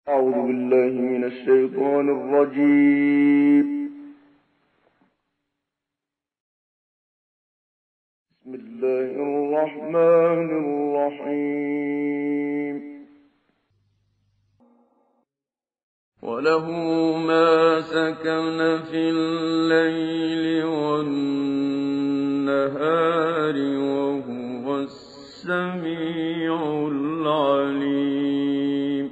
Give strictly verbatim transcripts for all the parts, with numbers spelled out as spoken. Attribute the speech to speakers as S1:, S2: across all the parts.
S1: أعوذ بالله من الشيطان الرجيم. بسم الله الرحمن الرحيم. وله ما سكن في الليل والنهار وهو السميع العليم.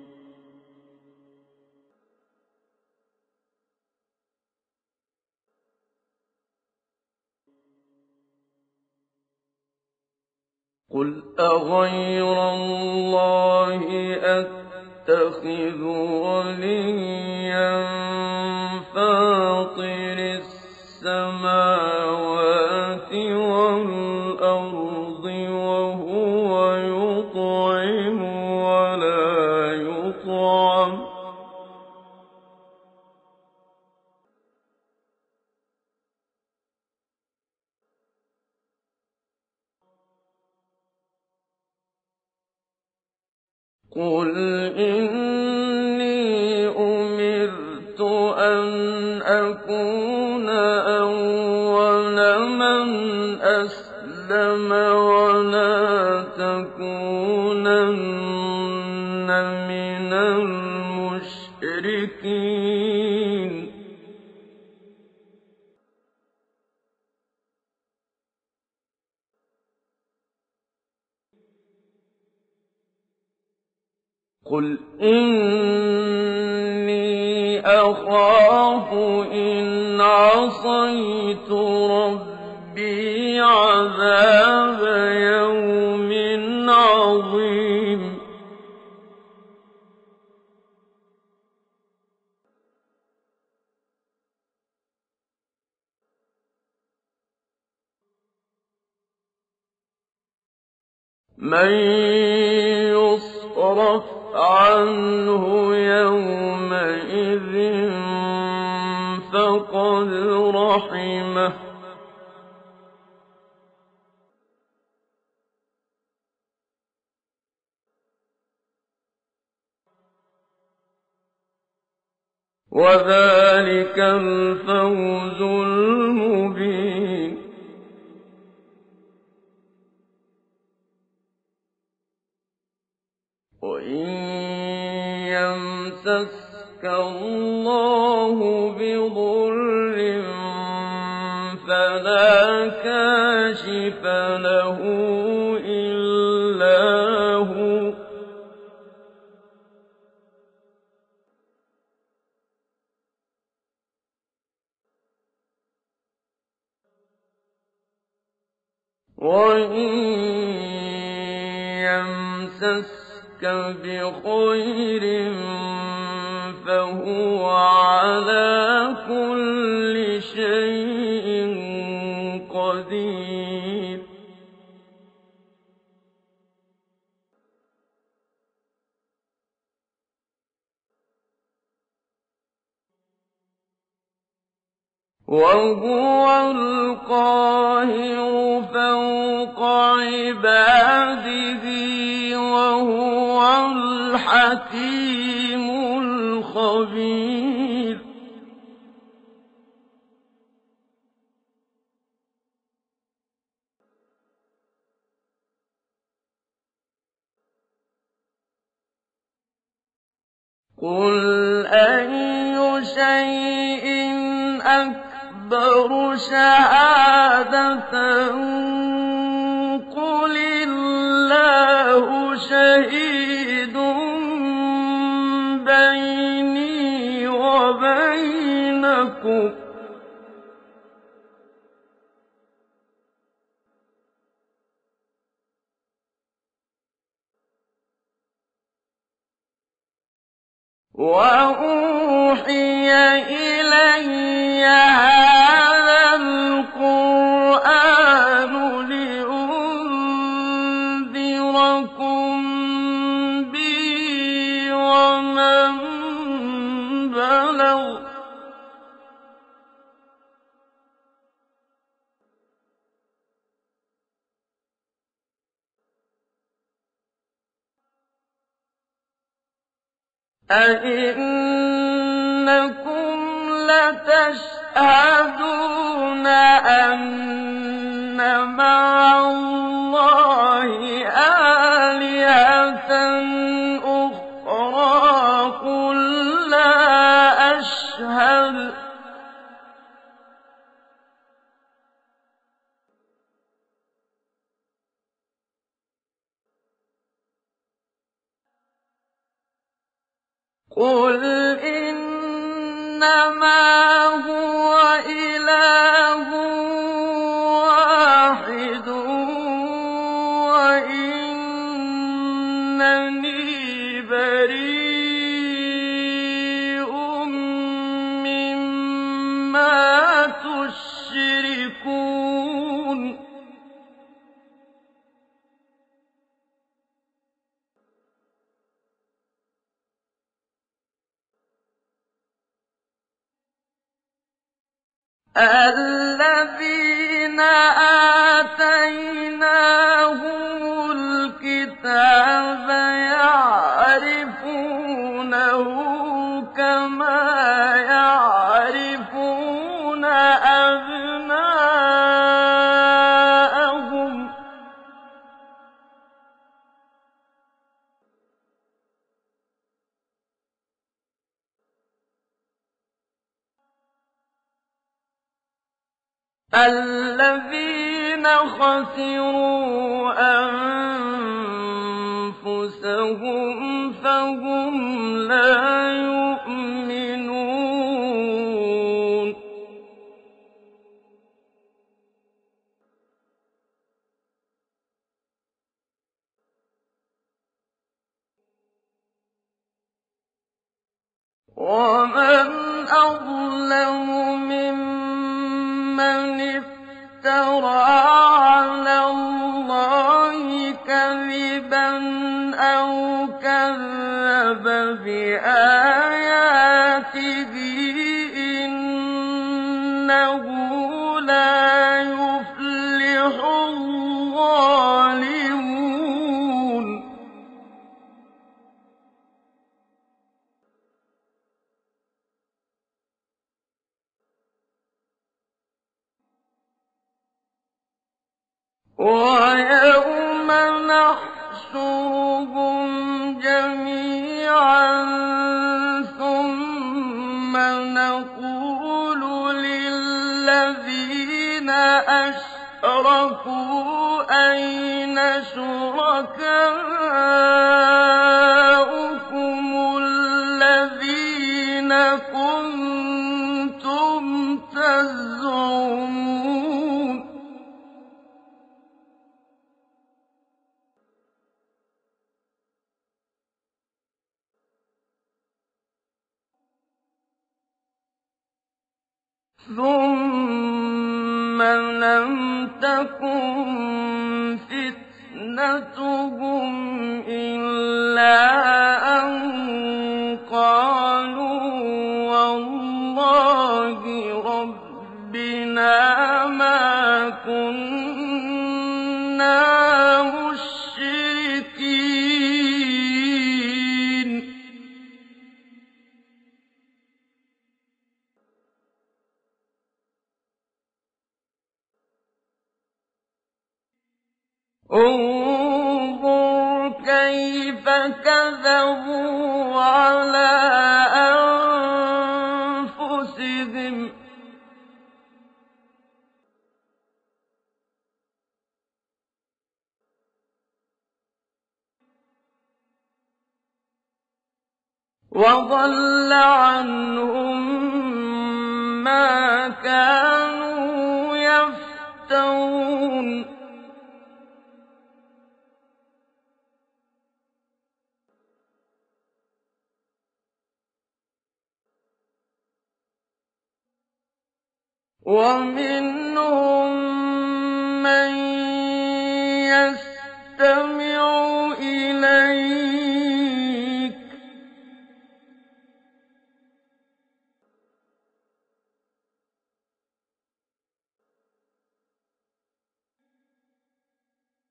S1: قل أغير الله أتخذ وليا فاطر السماوات والأرض وهو يطعم ولا يطعم قل إني أمرت أن أكون أول من أسلم ولا تكونن من المشركين. قل إني أخاف إن عصيت ربي عذاب يوم عظيم. من يصرف عنه يومئذ فقد رحمه وذلك الفوز المبين. وإن يمسسك الله بضر فلا كاشف له إلا هو وإن يمسسك بخير فهو على كل شيء قدير. وهو القاهر فوق عباده وهو الحكيم الخبير. قل أي شيء أكبر شهادة قل الله شهيد بيني وبينكم وأوحي إلي هذا القرآن لأنذركم به ومن بلغ أَئِنَّكُمْ لَتَشْهَدُونَ أَنَّ مَعَ اللَّهِ آلِهَةً أُخْرَىٰ قُل لَّا أَشْهَدُ ۚ قُلْ إِنَّمَا هُوَ إِلَٰهٌ وَاحِدٌ وَإِنَّنِي بَرِيءٌ مِّمَّا تُشْرِكُونَ الَّذِينَ آتَيْنَاهُمُ الْكِتَابَ يَعْرِفُونَهُ كَمَا يَعْرِفُونَ أَبْنَاءَهُمْ ۖ الَّذِينَ خَسِرُوا أَنفُسَهُمْ فَهُمْ لَا يُؤْمِنُونَ وَمَنْ أَظْلَمُ مِمَّنِ افْتَرَىٰ عَلَى اللَّهِ كَذِبًا أَوْ كَذَّبَ بِآيَاتِهِ ۚ إِنَّهُ لَا يُفْلِحُ الظَّالِمُونَ وَيَوْمَ نَحْشُرُهُمْ جَمِيعًا ثُمَّ نَقُولُ لِلَّذِينَ أَشْرَكُوا أَيْنَ شُرَكَاؤُكُمُ الَّذِينَ كُنتُمْ تَزْعُمُونَ ثُمَّ لَمْ تَكُن فِتْنَتُهُمْ إِلَّا أَن قَالُوا وَاللَّهِ رَبِّنَا مَا كُنَّا مُشْرِكِينَ انظُرْ كَيْفَ كَذَبُوا عَلَىٰ أَنفُسِهِمْ ۚ وَضَلَّ عَنْهُم مَّا كَانُوا يَفْتَرُونَ وَمِنْهُم مَّن يَسْتَمِعُ إِلَيْكَ ۖ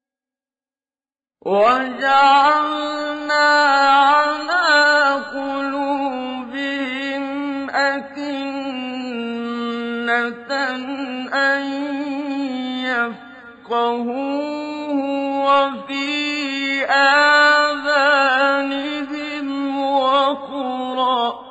S1: وَجَعَلْنَا عَلَىٰ قُلُوبِهِمْ وهو فِي آذَانِهِمْ وَقْرٌ ۚ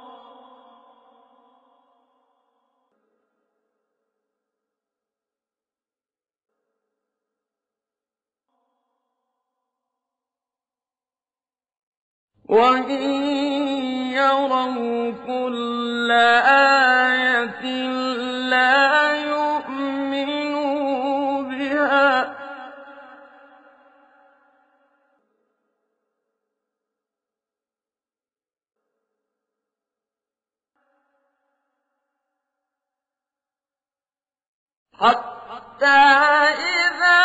S1: وَإِن يَرَوْا كُلَّ آيَةٍ لَّا يُؤْمِنُوا بِهَا ۚ حَتَّىٰ إِذَا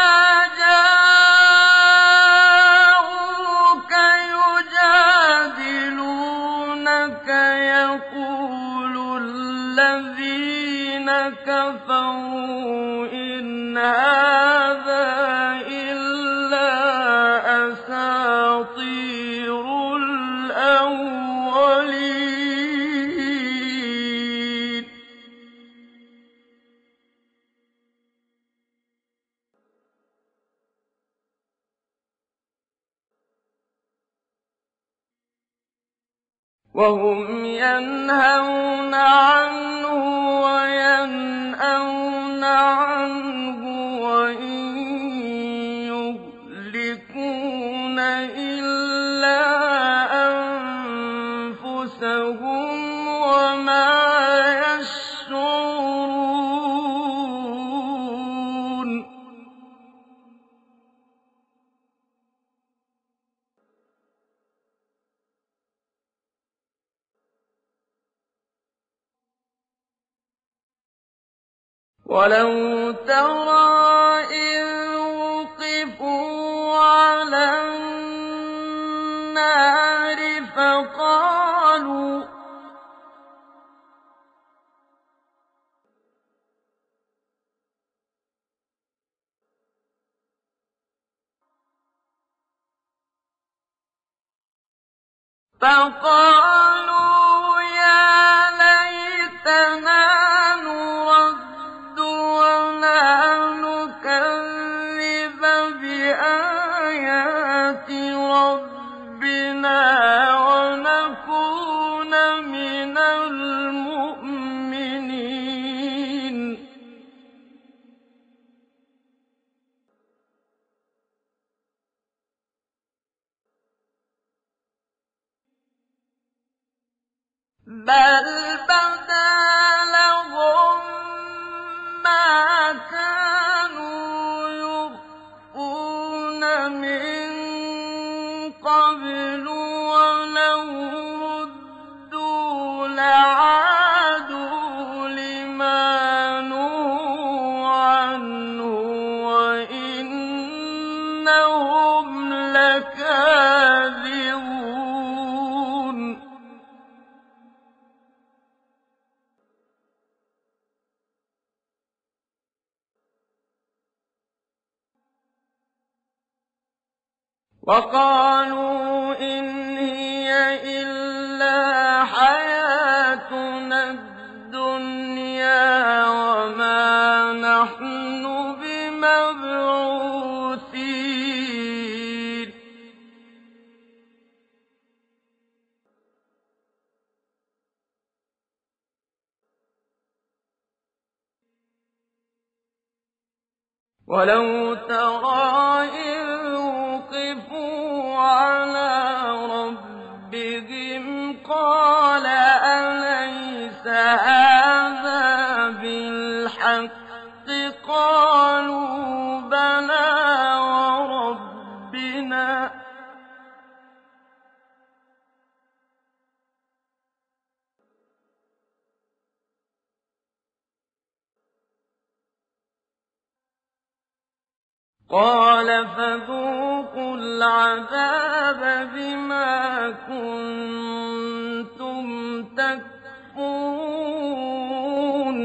S1: جَاءُوكَ يُجَادِلُونَكَ يَقُولُ الَّذِينَ كَفَرُوا إِنْ هَٰذَا إِلَّا أَسَاطِيرُ الْأَوَّلِينَ. وَهُمْ يَنْهَوْنَ عَنْهُ وَيَنْأَوْنَ عَنْهُ وَإِن يُهْلِكُونَ إِلَّا أَنفُسَهُمْ وَمَا يَشْعُرُونَ. وَلَوْ تَرَىٰ إِذْ وُقِفُوا عَلَى النَّارِ فَقَالُوا فَقَالُوا يَا لَيْتَنَا نُرَدُّ وَلَا نُكَذِّبَ بِآيَاتِ رَبِّنَا وَنَكُونَ مِنَ الْمُؤْمِنِينَ. بَلْ بَدَا لَهُم مَّا كَانُوا يُخْفُونَ مِن قَبْلُ وَلَوْ رُدُّوا لَعَادُوا لِمَا نُهُوا عَنْهُ وَإِنَّهُمْ لَكَاذِبُونَ. وَقَالُوا إِنْ هِيَ إِلَّا حَيَاتُنَا الدُّنْيَا وَمَا نَحْنُ بِمَبْعُوثِينَ. وَلَوْ تَرَىٰ إِذْ وُقِفُوا عَلَىٰ رَبِّهِمْ قَالَ أَلَيْسَ هَٰذَا بِالْحَقِّ ۖ قَالُوا بَلَىٰ وَرَبِّنَا ۚ قَالَ فَذُوقُوا الْعَذَابَ بِمَا كُنتُمْ تَكْفُرُونَ.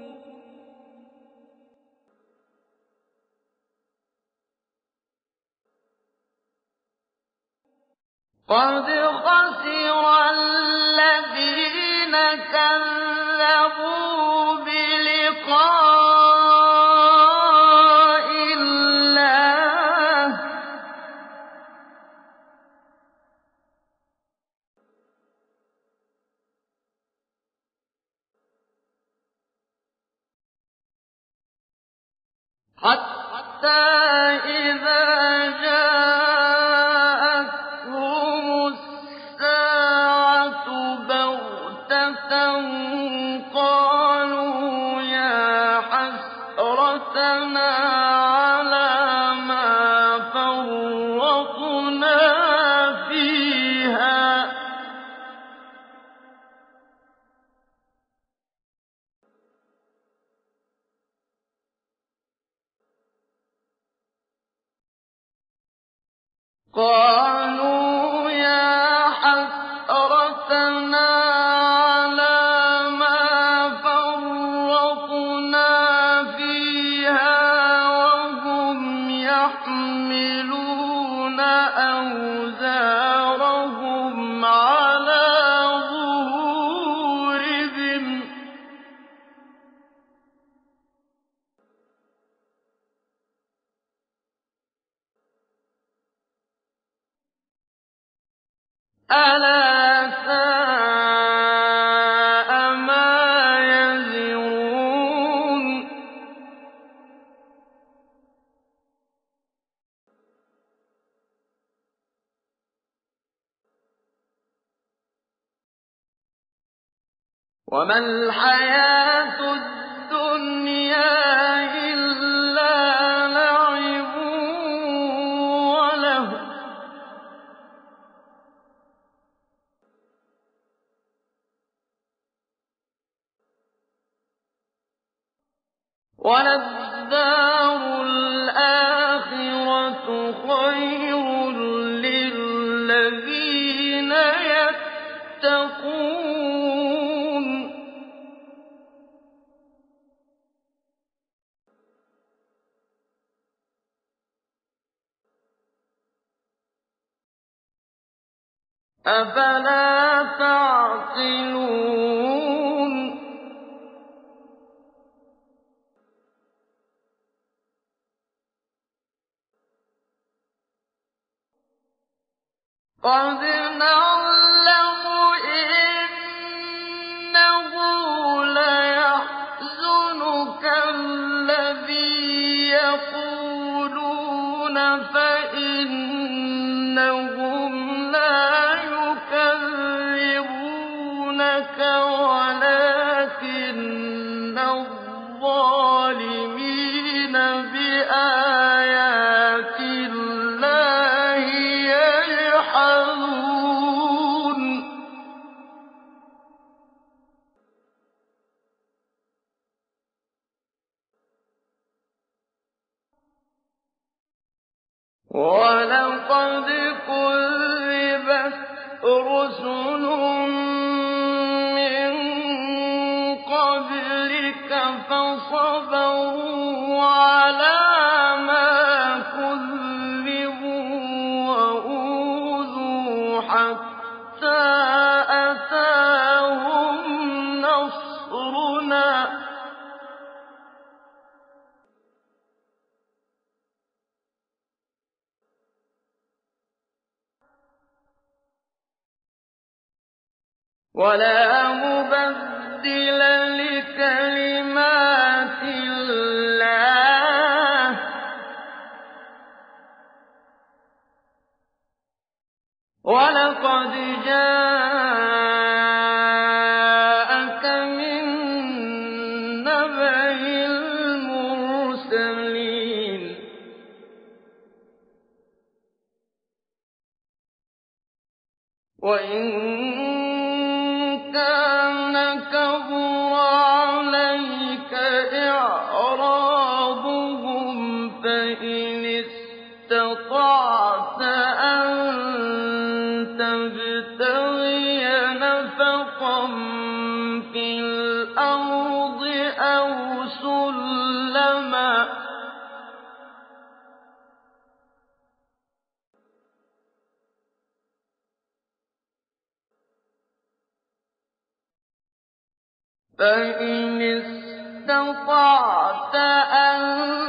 S1: قَدْ خَسِرَ الَّذِينَ كَذَّبُوا بِلِقَاءِ حَتَّىٰ إِذَا جَاءَتْهُمُ السَّاعَةُ بَغْتَةً قَالُوا يَا حَسْرَتَنَا عَلَىٰ مَا فَرَّطْنَا فِيهَا قَالُوا يَا حَسْرَتَنَا عَلَىٰ مَا فَرَّطْنَا فِيهَا وَهُمْ يَحْمِلُونَ أَوْزَارَهُمْ عَلَىٰ ظُهُورِهِمْ ۚ أَلَا سَاءَ مَا يَزِرُونَ وَمَا الْحَيَاةُ الدُّنْيَا إِلَّا لَعِبٌ وَلَهْوٌ ۖ وَلَلدَّارُ الْآخِرَةُ خَيْرٌ لِّلَّذِينَ يَتَّقُونَ ۗ أَفَلَا تَعْقِلُونَ قَدْ نَعْلَمُ إِنَّهُ لَيَحْزُنُكَ الَّذِي يَقُولُونَ فَإِنَّهُمْ لَا يُكَذِّبُونَكَ وَلَٰكِنَّ الظَّالِمِينَ بِآيَاتِ اللَّهِ يَجْحَدُونَ وَلَقَدْ كُذِّبَتْ رُسُلٌ مِّن قَبْلِكَ فَصَبَرُوا عَلَىٰ مَا كُذِّبُوا وَأُوذُوا حَتَّىٰ أَتَاهُمْ نَصْرُنَا ۚ وَلَا مُبَدِّلَ لِكَلِمَاتِ اللَّهِ ۚ وَلَقَدْ جَاءَكَ مِن نَّبَإِ الْمُرْسَلِينَ وَإِن كَانَ كَبُرَ عَلَيْكَ إِعْرَاضُهُمْ فَإِنِ اسْتَطَعْتَ أَن تَبْتَغِيَ نَفَقًا فِي الْأَرْضِ أَوْ سُلَّمًا فَإِنِ اسْتَطَعْتَ أَن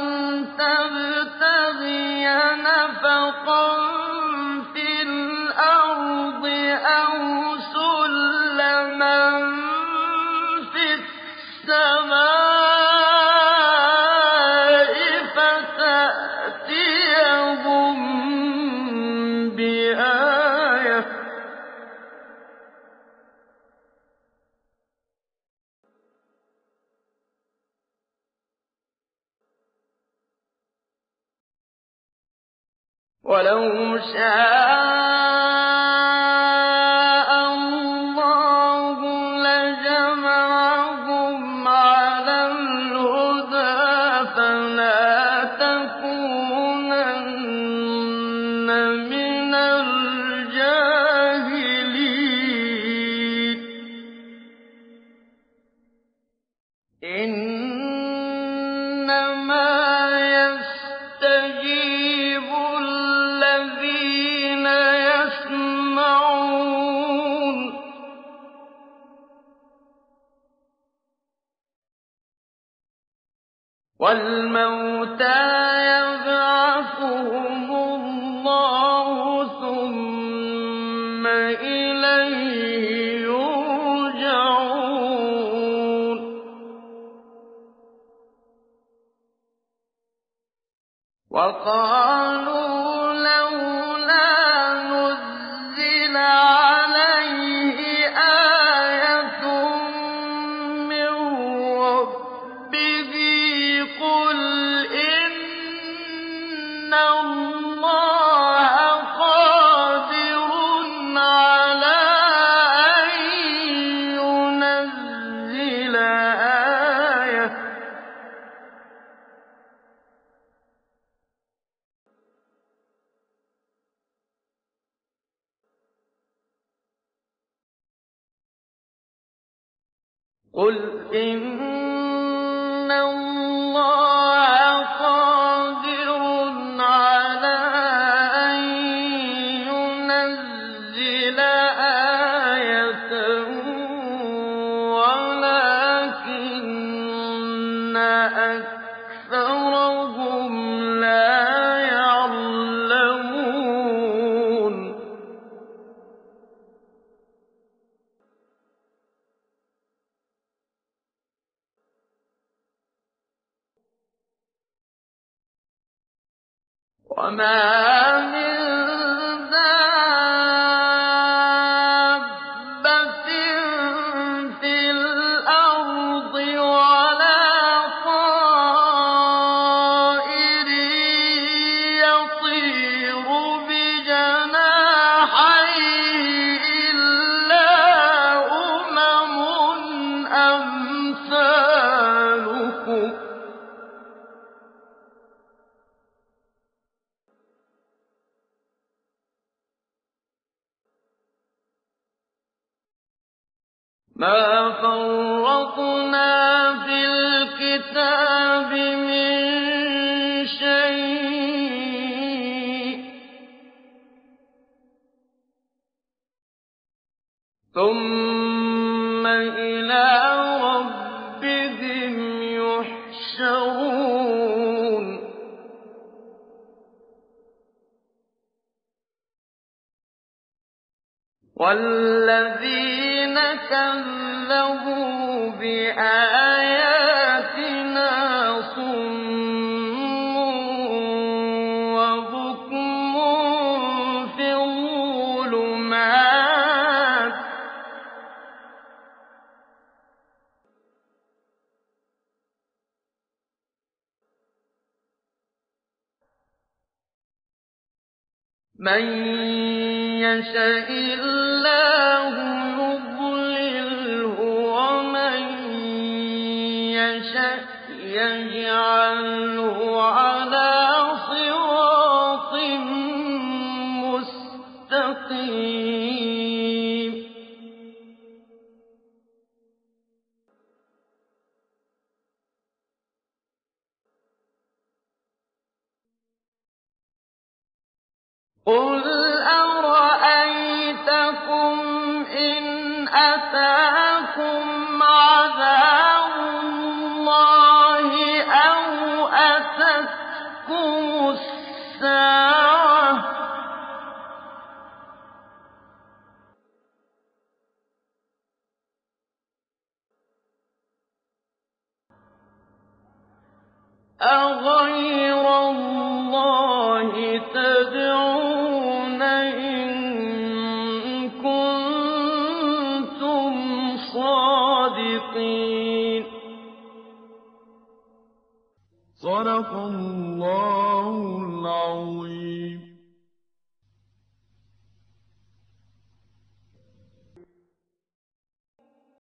S1: تَبْتَغِيَ نَفَقًا فِي الْأَرْضِ أَوْ سُلَّمًا فِي السَّمَاءِ وَلَوْ شَاءَ اللَّهُ لَجَمَعَهُمْ عَلَى الْهُدَىٰ فَلَا تَكُونَنَّ مِنَ الْجَاهِلِينَ إِنَّمَا يَسْتَجِيبُ الَّذِينَ يَسْمَعُونَ ۘ وَالْمَوْتَىٰ يَبْعَثُهُمُ اللَّهُ ثُمَّ إِلَيْهِ يُرْجَعُونَ وَقَالُوا لَوْلَا نُزِّلَ عَلَيْهِ آيَةٌ مِّن رَّبِّهِ ۖ قُلْ إِنَّ اللَّهَ قَادِرٌ عَلَىٰ أَن يُنَزِّلَ آيَةً ۖ قُلْ إِنَّ اللَّهَ قَادِرٌ عَلَىٰ أَن يُنَزِّلَ آيَةً وَلَٰكِنَّ أَكْثَرَهُمْ لَا يَعْلَمُونَ وَمَا مِن دَابَّةٍ فِي الْأَرْضِ وَلَا طَائِرٍ يَطِيرُ بِجَنَاحَيْهِ إِلَّا أُمَمٌ أَمْثَالُكُم ۚ مَا فَرَّطْنَا فِي الْكِتَابِ مِن شَيْءٍ ۚ ثُمَّ إِلَىٰ رَبِّهِمْ يُحْشَرُونَ وَالَّذِينَ كَذَّبُوا بِآيَاتِنَا صُمٌّ وَبُكْمٌ فِي الظُّلُمَاتِ ۗ مَن يَشَإِ اللَّهُ يُضْلِلْهُ وَمَن يَشَأْ يَجْعَلْهُ عَلَىٰ صِرَاطٍ مُّسْتَقِيمٍ قُلْ أَرَأَيْتَكُمْ إِنْ أَتَاكُمْ عَذَابُ اللَّهِ أَوْ أَتَتْكُمُ السَّاعَةُ أَغَيْرَ اللَّهِ تَدْعُونَ إِن كُنتُمْ صَادِقِينَ صدق الله